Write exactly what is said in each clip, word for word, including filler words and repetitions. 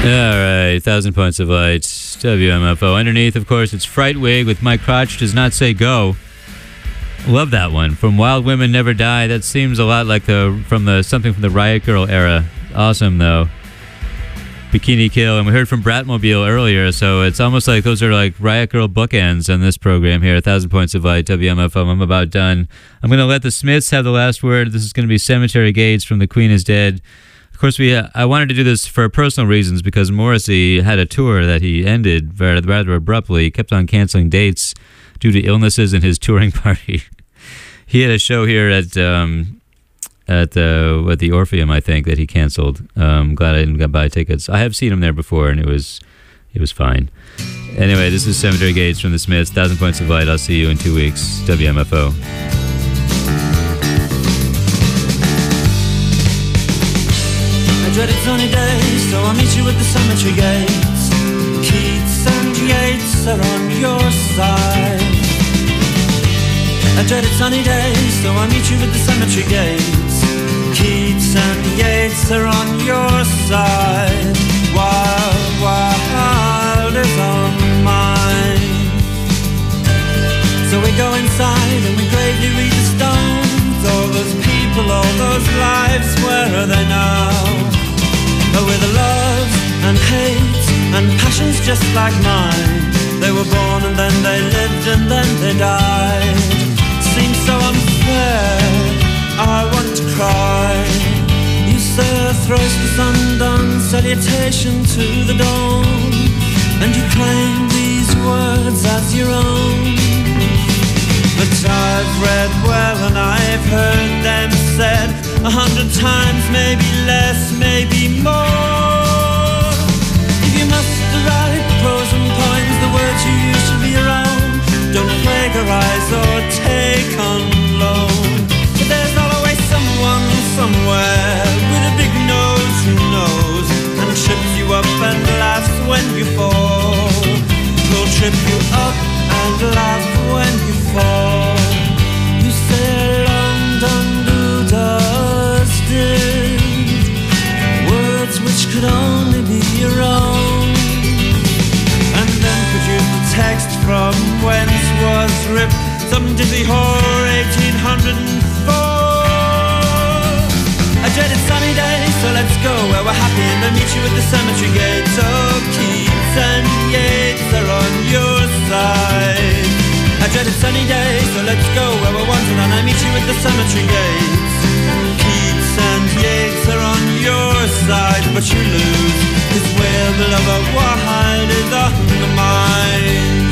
All right, Thousand Points of Light, W M F O. Underneath, of course, it's Fright Wig with My Crotch Does Not Say Go. Love that one. From Wild Women Never Die. That seems a lot like the from the something from the Riot Girl era. Awesome, though. Bikini Kill, and we heard from Bratmobile earlier, so it's almost like those are like Riot Girl bookends on this program here. A Thousand Points of Light, W M F O. I'm about done. I'm going to let the Smiths have the last word. This is going to be Cemetery Gates from The Queen is Dead. Of course, we uh, I wanted to do this for personal reasons because Morrissey had a tour that he ended very, rather abruptly. He kept on canceling dates due to illnesses in his touring party. He had a show here at um, at uh, at the Orpheum, I think, that he canceled. Um, glad I didn't get buy tickets. I have seen him there before, and it was it was fine. Anyway, this is Cemetery Gates from the Smiths. Thousand Points of Light. I'll see you in two weeks. W M F O. Dreaded sunny days, so I'll meet you at the cemetery gates. Keats and Yeats are on your side. I dreaded sunny days, so I'll meet you at the cemetery gates. Keats and Yeats are on your side. Wild, wild is on mine. So we go inside and we gravely read the stones. All those people, all those lives, where are they now? But with the loves and hates and passions just like mine, they were born and then they lived and then they died. Seems so unfair, I want to cry. You say a thrice the sun-done salutation to the dawn, and you claim these words as your own. But I've read well and I've heard them said a hundred times, maybe less, maybe more. If you must write pros and poems, the words you use should be your own. Don't plagiarize or take on loan. But there's always someone somewhere with a big nose who knows and trips you up and laughs when you fall. He'll trip you up and laugh when you fall. You say London dusted words which could only be your own, and then produce the text from whence was ripped some dizzy whore eighteen oh four. I dreaded sunny days, so let's go where we're happy and I'll meet you at the cemetery gates. Oh, Keats and Yeats are on your side. I dreaded sunny days, so let's go where we're wanted and I'll meet you at the cemetery gates. Keats and Yeats are on your side, but you lose, 'cause where the lover wide is on mine.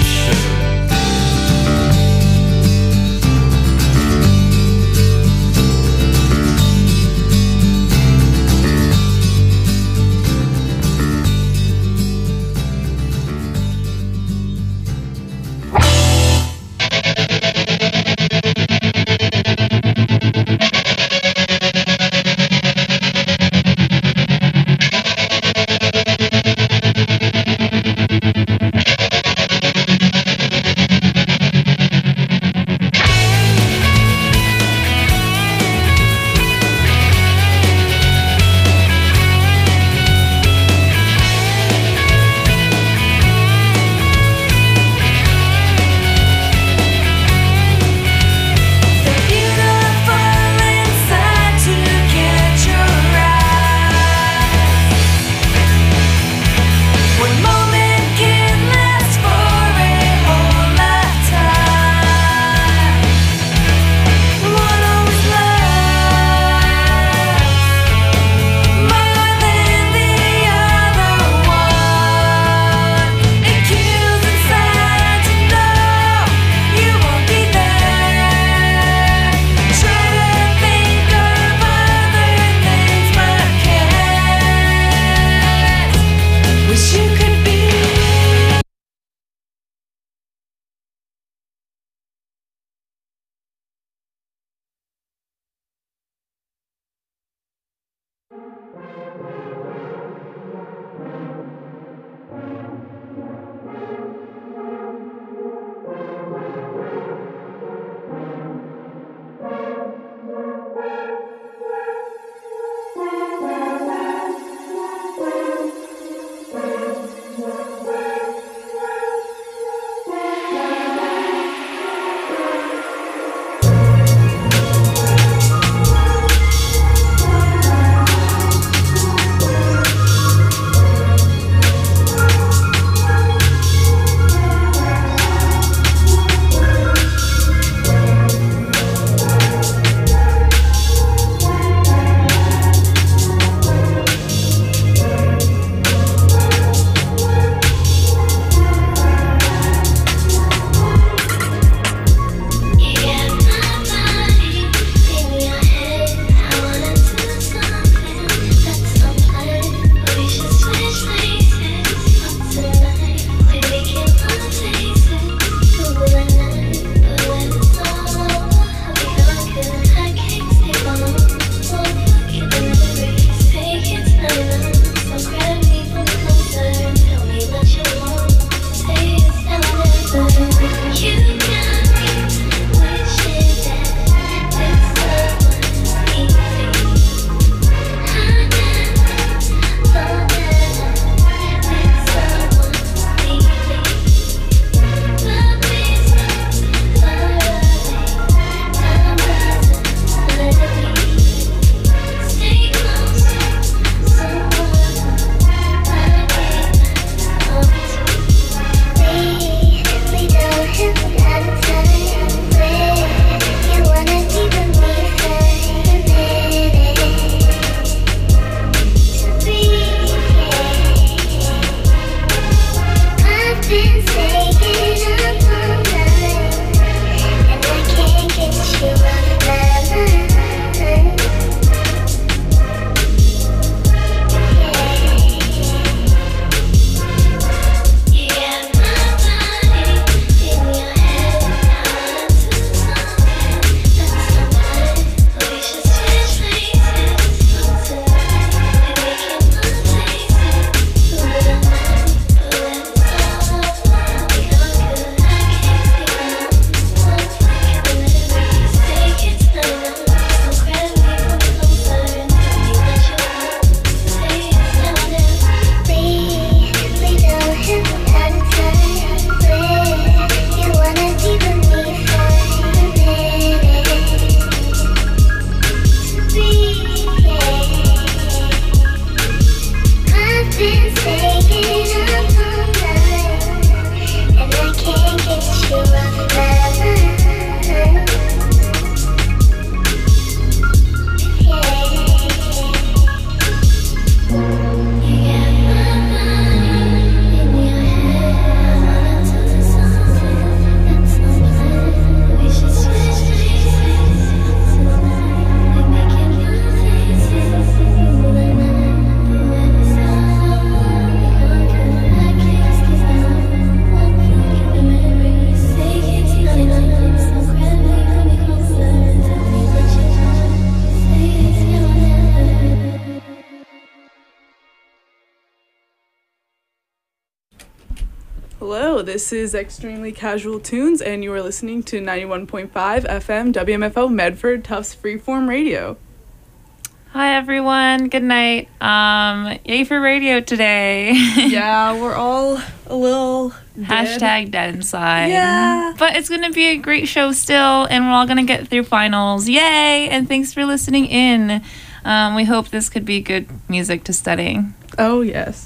Hello, this is Extremely Casual Tunes, and you are listening to ninety-one point five F M W M F O Medford Tufts Freeform Radio. Hi, everyone. Good night. Um, yay for radio today. Yeah, we're all a little dead. Hashtag dead inside. Yeah. But it's going to be a great show still, and we're all going to get through finals. Yay! And thanks for listening in. Um, we hope this could be good music to study. Oh, yes.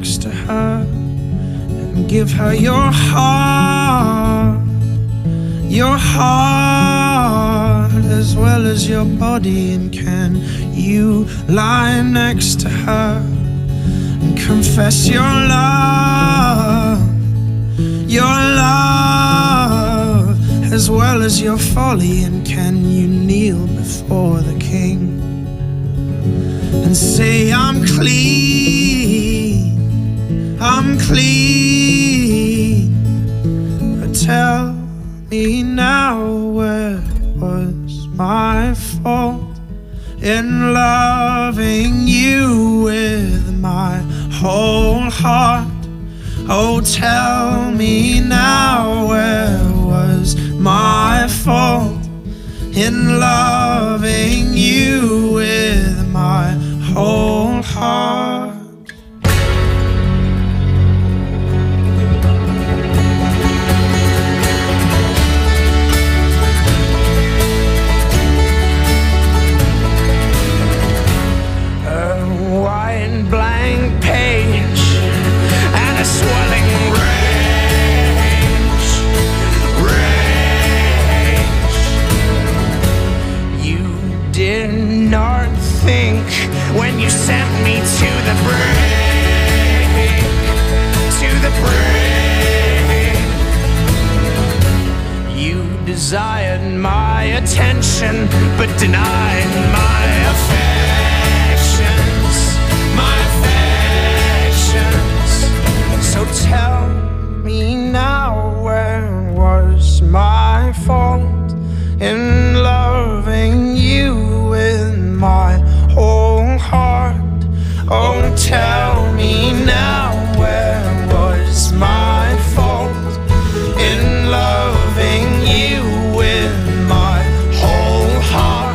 next to her and give her your heart, your heart as well as your body. And can you lie next to her and confess your love, your love as well as your folly? And can you kneel before the king and say, I'm clean, I'm clean? But tell me now, where was my fault in loving you with my whole heart? Oh, tell me now, where was my fault in loving you with my whole heart? When you sent me to the brink, to the brink, you desired my attention, but denied my affections, my affections. So tell me now, where was my fault in loving you with my whole heart? Oh, tell me now, where was my fault in loving you with my whole heart?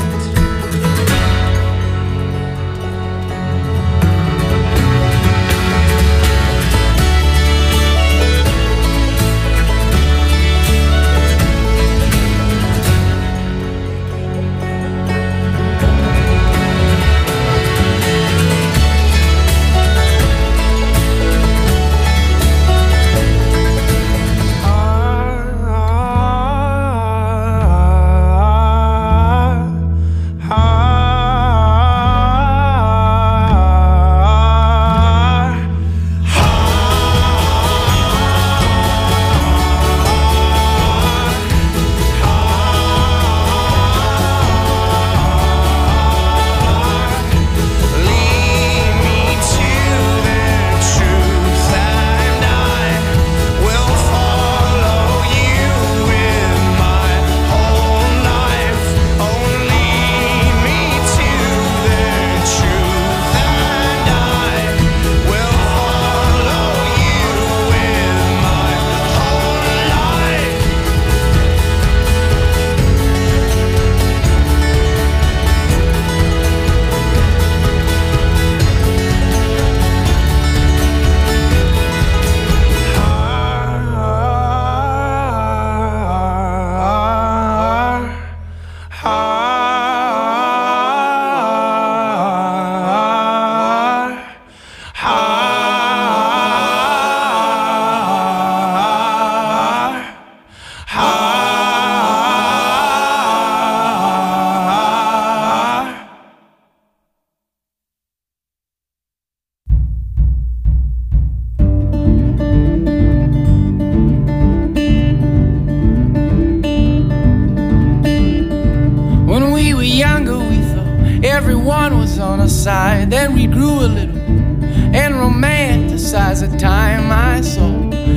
Side. Then we grew a little and romanticized the time I saw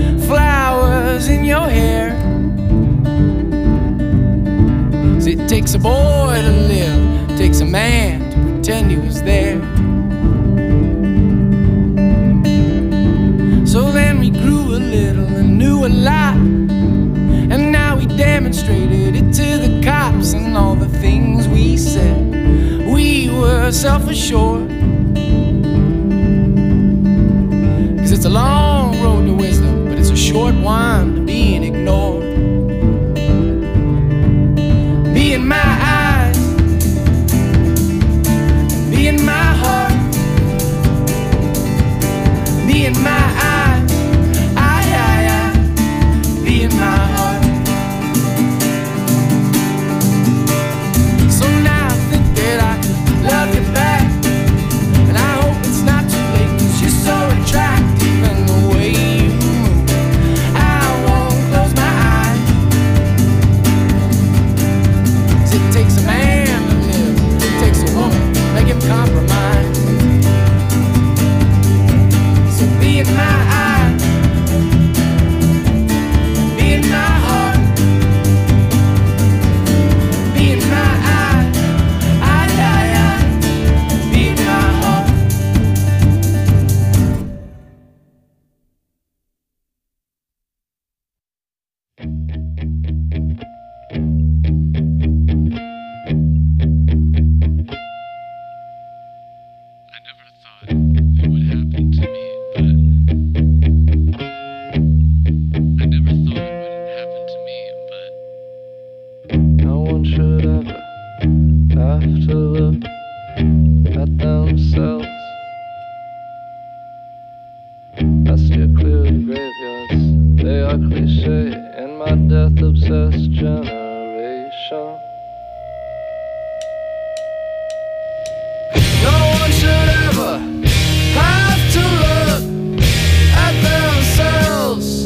flowers in your hair. 'Cause it takes a boy to live, it takes a man to pretend he was there. So then we grew a little and knew a lot, and now we demonstrated it to the cops. And all the things we said, we were self-assured. 'Cause it's a long road to wisdom, but it's a short one to being ignored. Be in my eyes, be in my heart, be in my buried graveyards. They are cliche in my death-obsessed generation. No one should ever have to look at themselves.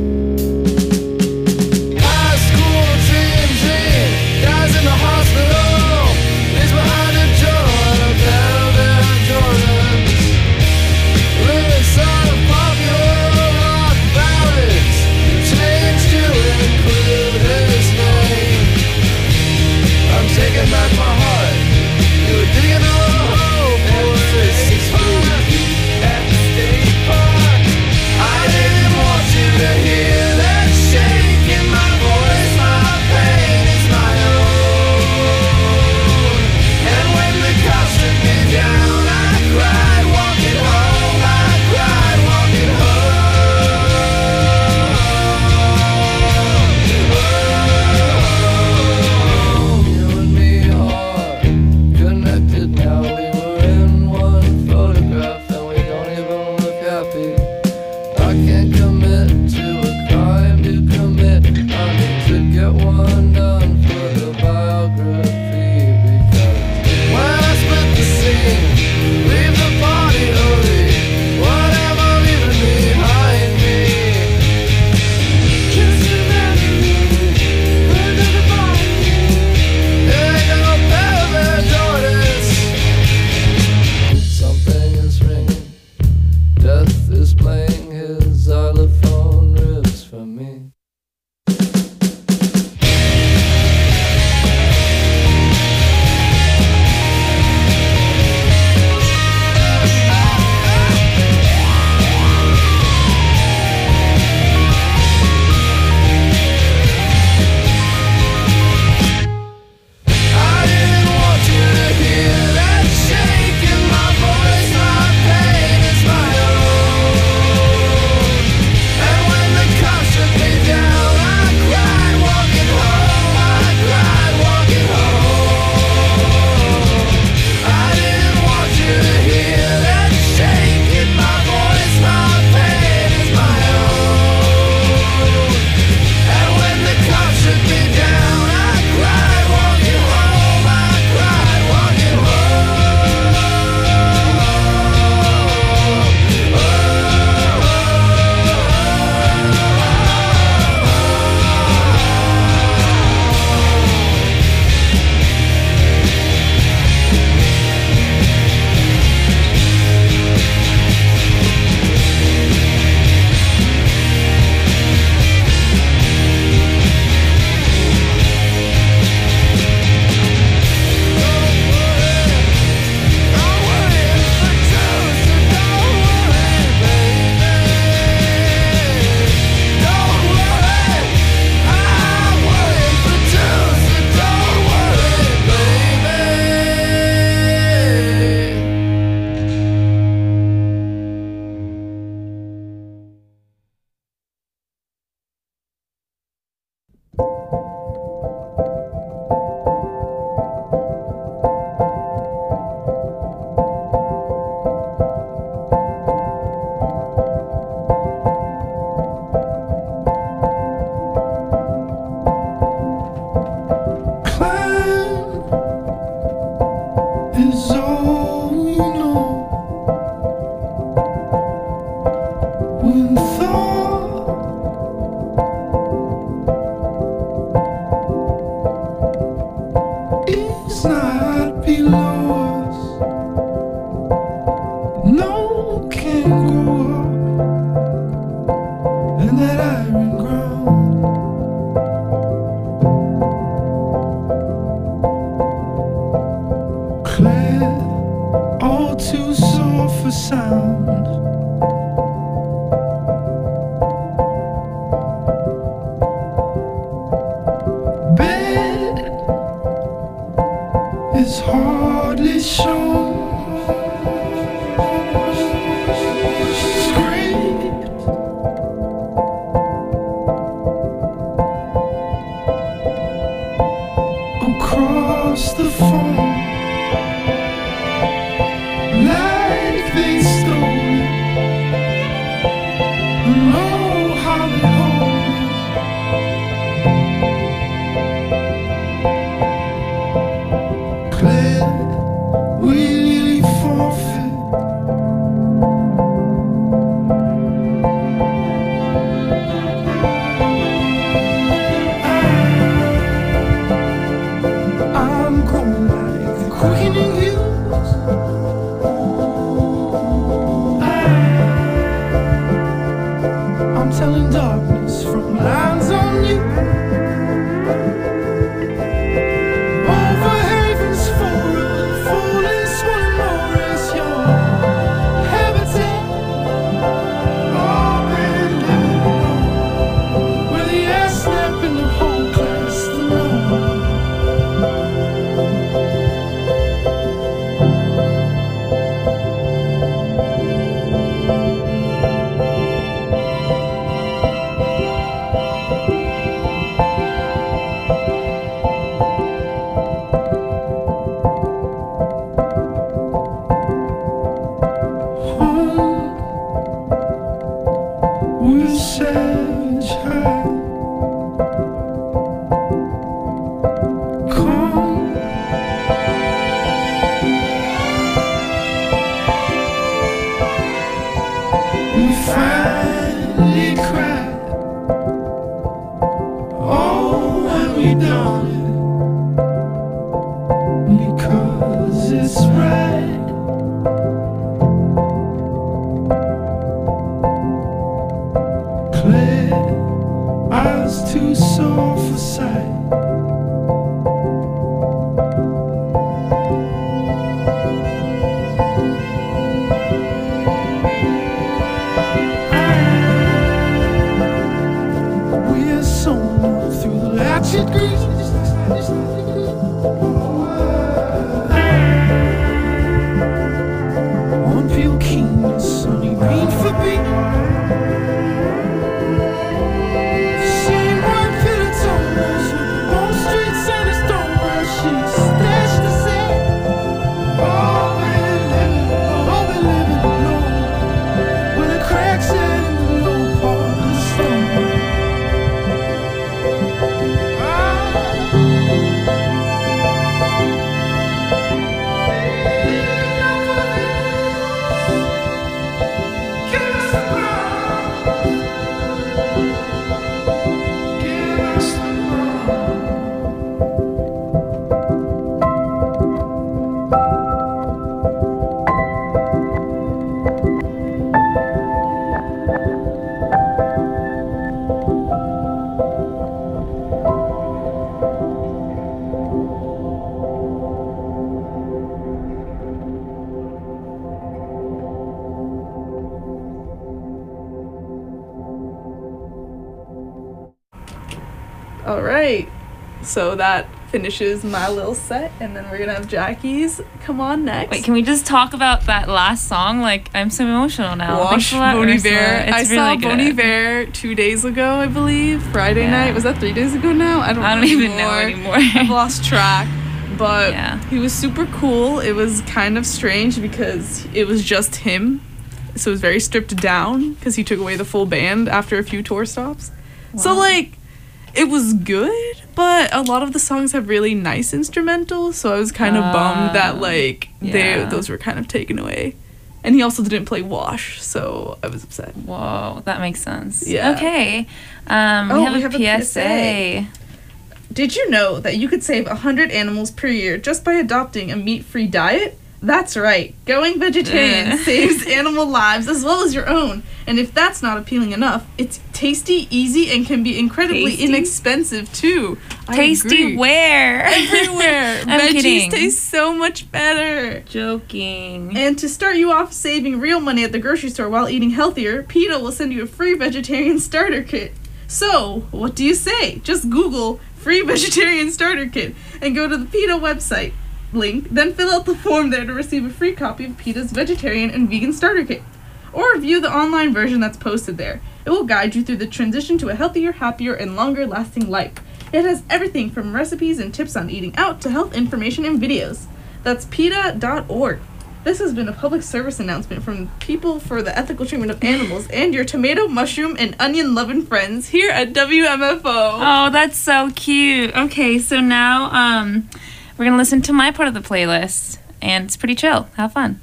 High school dream, dream dies in the hospital, leaves behind a journal and a pair of Air Jordans. Lyrics out of popular rock ballads, changed to include his name. I'm taking back my heart. You were digging a hole for six feet at the state park. I didn't want you to hear that shake in my voice. My pain is my own. And when the cops took me down, I cried walking home. I cried walking home. You and me are connected now. We were in one photograph and we don't even look happy. I can't commit to a crime to commit. I need to get one done for the biography, because when I split the scene, leave the body early, whatever leaving behind me. Just imagine me, under the body. There ain't no pair of Air Jordans. Something is ringing. Death is playing his xylophone riffs for me. I didn't want you to hear that shake in my voice. My pain is my own. And when the cops took me down, I cried walking home. I cried walking home. I didn't want you to hear that shake in my voice. My pain is my own. And when the cops took me down, I cried walking home. I cried walking is all you know. When thought is not below us, no can grow up in that iron ground. Clear, all too soft for sound. Bed is hardly shown. Scraped across the phone. Like they stole it. All right, so that finishes my little set, and then we're gonna have Jackie's come on next. Wait, can we just talk about that last song? Like, I'm so emotional now. Wash Bon Iver. I saw Bon Iver two days ago, I believe. Friday Yeah. night. Was that three days ago now? I don't. I don't know even anymore. know anymore. I've lost track. But Yeah. he was super cool. It was kind of strange because it was just him, so it was very stripped down because he took away the full band after a few tour stops. So Wow. like, it was good, but a lot of the songs have really nice instrumentals, so I was kind of Ah, bummed that like they yeah. those were kind of taken away. And he also didn't play Wash, so I was upset. Whoa, that makes sense. Yeah. Okay. Um, Oh, we have we a have a P S A. P S A. Did you know that you could save one hundred animals per year just by adopting a meat-free diet? That's right. Going vegetarian Ugh. saves animal lives as well as your own. And if that's not appealing enough, it's tasty, easy, and can be incredibly Tasty? inexpensive too. I Tasty agree. where? Everywhere. I'm Veggies kidding. taste so much better. Joking. And to start you off saving real money at the grocery store while eating healthier, PETA will send you a free vegetarian starter kit. So, what do you say? Just Google free vegetarian starter kit and go to the PETA website link, then fill out the form there to receive a free copy of PETA's vegetarian and vegan starter kit. Or view the online version that's posted there. It will guide you through the transition to a healthier, happier, and longer lasting life. It has everything from recipes and tips on eating out to health information and videos. That's PETA dot org. This has been a public service announcement from People for the Ethical Treatment of Animals and your tomato, mushroom, and onion-loving friends here at W M F O. Oh, that's so cute. Okay, so now um, we're going to listen to my part of the playlist, and it's pretty chill. Have fun.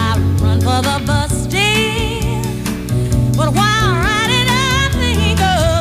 The bus stand, but while riding I think of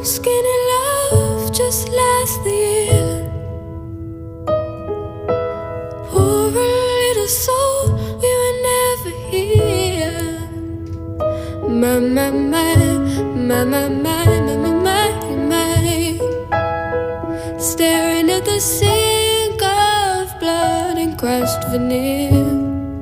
Skinny love just last the year. Poor little soul, we were never here. My, my, my, my, my, my, my, my, my, my. Staring at the sink of blood and crushed veneer.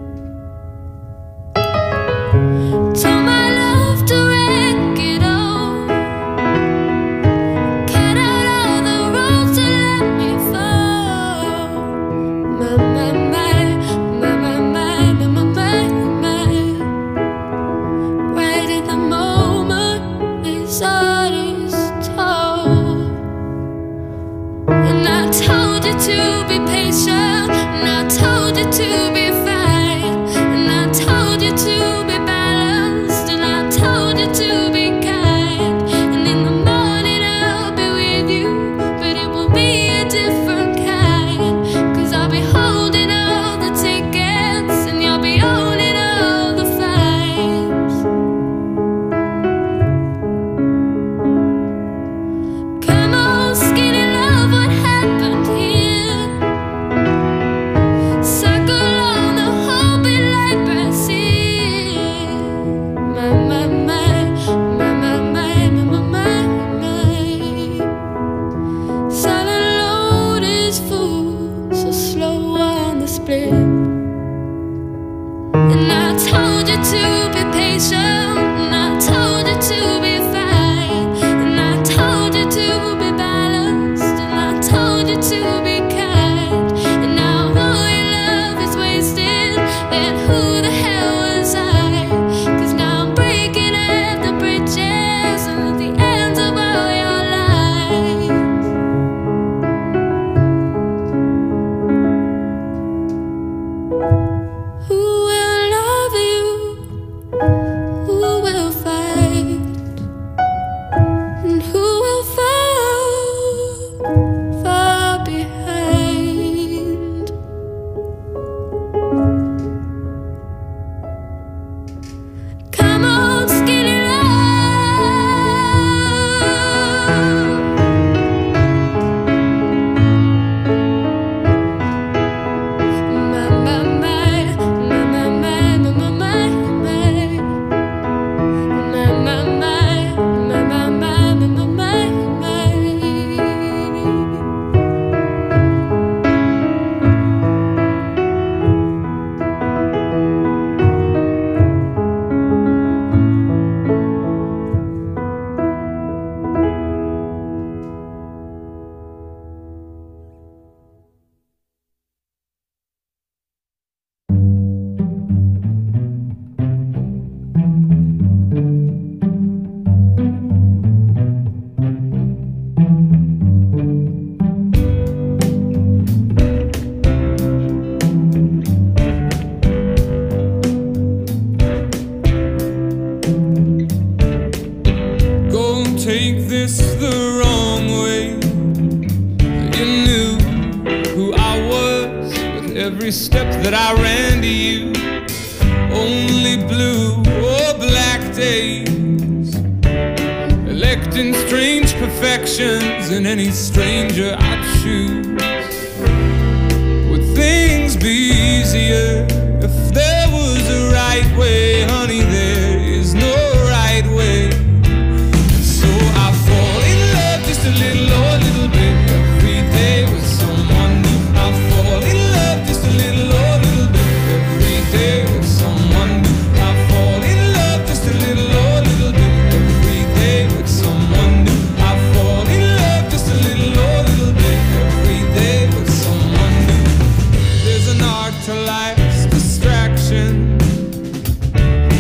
Every step that I ran to you, only blue or black days, electing strange perfections in any stranger I'd choose. Would things be easier if there was a right way? Honey, there is no right way. So I fall in love just a little or a little bit every day with someone new. I fall in love just a little or a little bit every day with someone new. I fall in love just a little or a little bit every day with someone new. I fall in love just a little or a little bit every day with someone new. There's an art to life's distraction.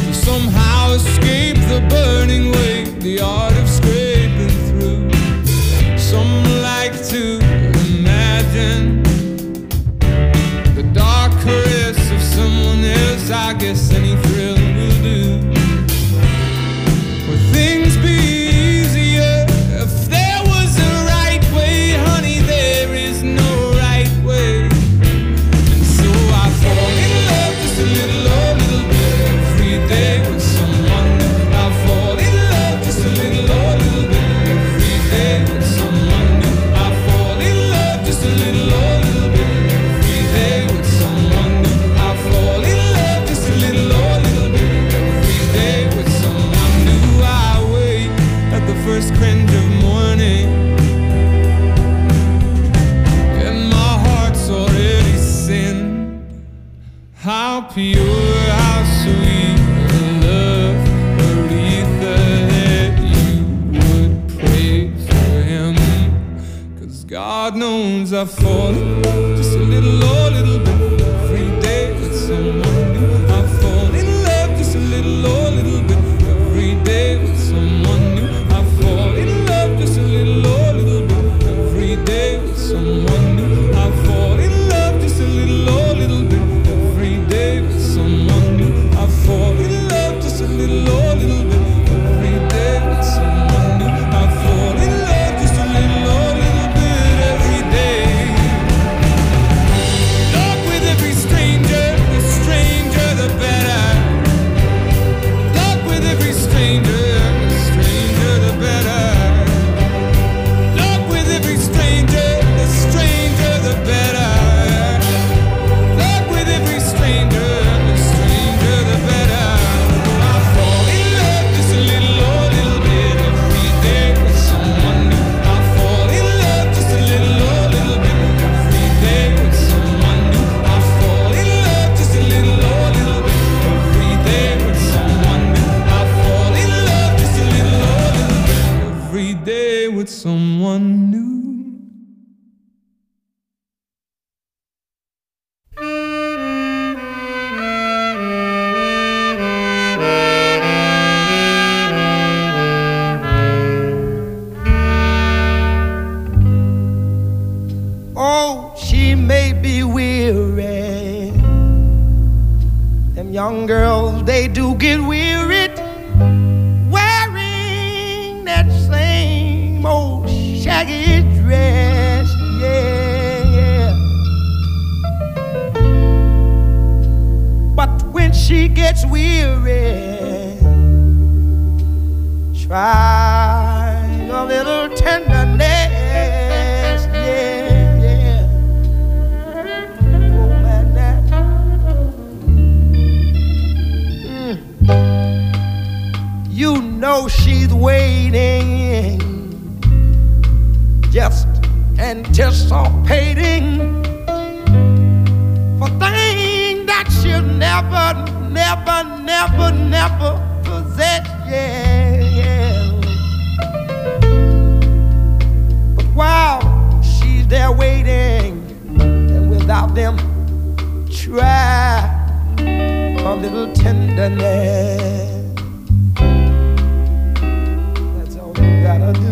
how pure, how sweet the love, Aretha, that you would pray for him. Cause God knows I've fallen just a little, oh, little bit every day with someone new. I fall in love just a little, oh, little bit every day with someone new. I fall in love just a little, oh, little bit every day with someone new. I fall in love just a little, oh, little bit every day with someone new. I fall in love just a little, oh, little bit every day with someone new. I fall in love just a little, oh, little bit every day. Talk with every stranger, the stranger the better. Talk with every stranger, the stranger the better. Talk with every stranger, the stranger the better. Talk with every stranger, the stranger the better. I fall in love just a little, oh, little bit every day with someone new. I fall in love just a little, oh, little bit every day with someone new. I fall in love just a little, oh, little bit every day with someone new. I fall in love just a little, oh, little bit every day with someone new. Oh, she may be weary. Them young girls, they do get wearied wearing that same old shaggy dress. Yeah, yeah. But when she gets weary, try a little tenderness. Yeah, yeah. Oh, man, that. Mm. You know she's waiting, just anticipating for things that she'll never, never, never, never possess. Yeah, yeah. But while she's there waiting, and without them, try a little tenderness. That's all you gotta do.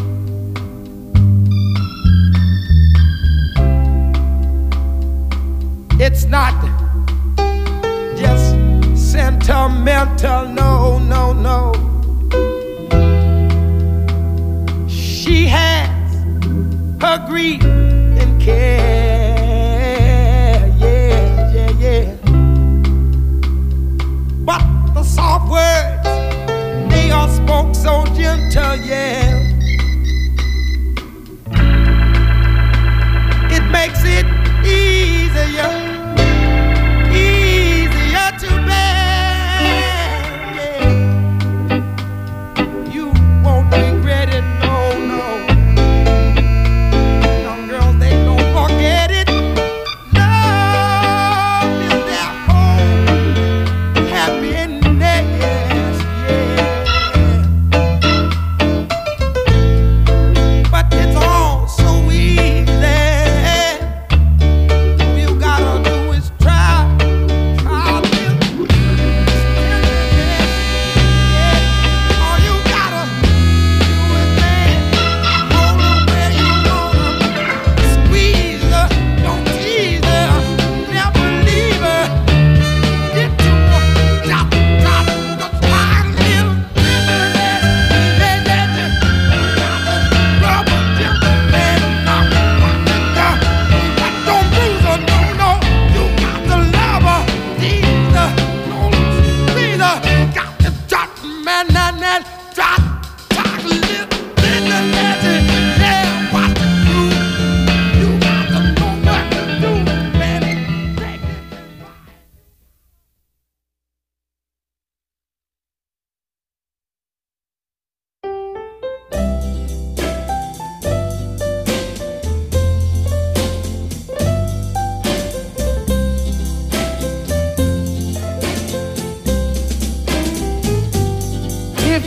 It's not just sentimental, no, no, no. She has her grief and care, yeah, yeah, yeah. But the soft words, they are spoke so gentle, yeah. It makes it easier, easier to bear, yeah. You won't regret it, no, no. Young girls, they don't forget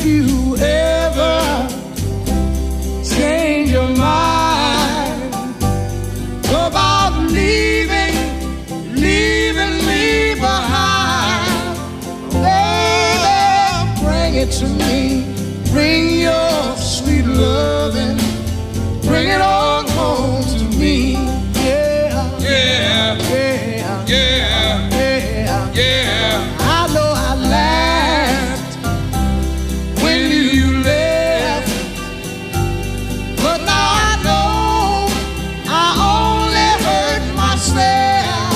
if you ever change your mind about leaving, leaving me behind, baby, bring it to me. Bring your sweet loving, bring it on home to me. Yeah, Yeah, yeah, yeah, yeah, yeah. I know I laughed when you left, but now I know I only hurt myself.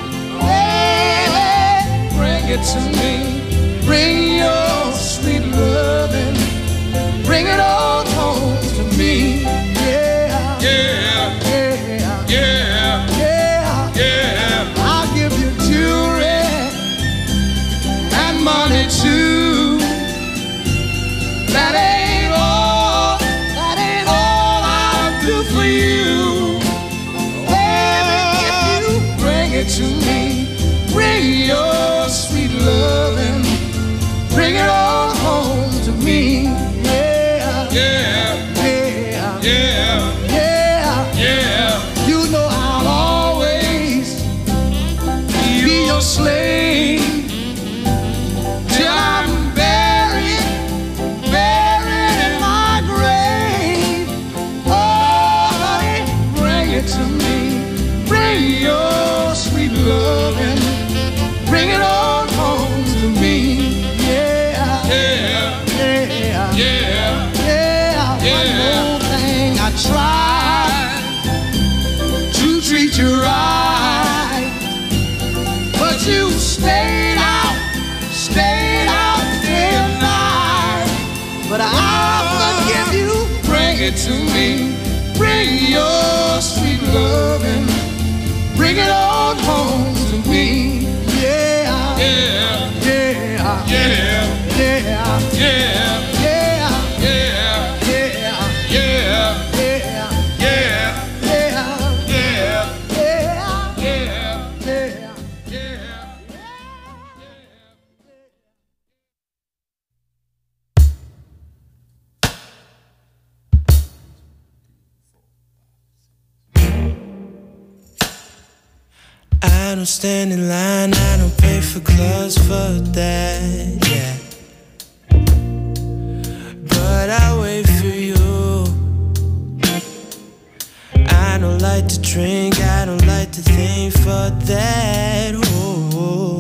Baby, bring it to me. Bring your sweet loving, bring it on home to me. Yeah, Yeah, yeah, yeah, yeah. yeah. I'll give you jewelry and money too. That ain't all, that ain't all I'll do for you. Baby, if you bring it to me, bring your sweet loving, bring it all home to me. Yeah, Yeah, yeah, yeah, yeah. yeah. You know I'll always be your slave till I'm buried, buried in my grave. Oh, honey, bring it to me. Bring your sweet loving, bring it on home to me. Yeah, Yeah, yeah, yeah, yeah. One Yeah. more thing I tried to treat you right, but you stayed out, stayed out day and night. But I'll forgive you. Bring it to me. Bring your sweet loving, bring it on home to me. Yeah, yeah, yeah, yeah, yeah, yeah, yeah, yeah, yeah, yeah, yeah, yeah, yeah, yeah, yeah, yeah, yeah, yeah. yeah. I don't stand in line, I don't pay for clubs for that, yeah. But I wait for you. I don't like to drink, I don't like to think for that, oh.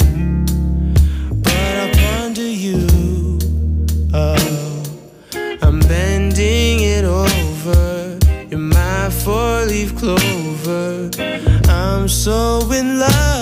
But I ponder you, oh. I'm bending it over, you're my four-leaf clover. I'm so in love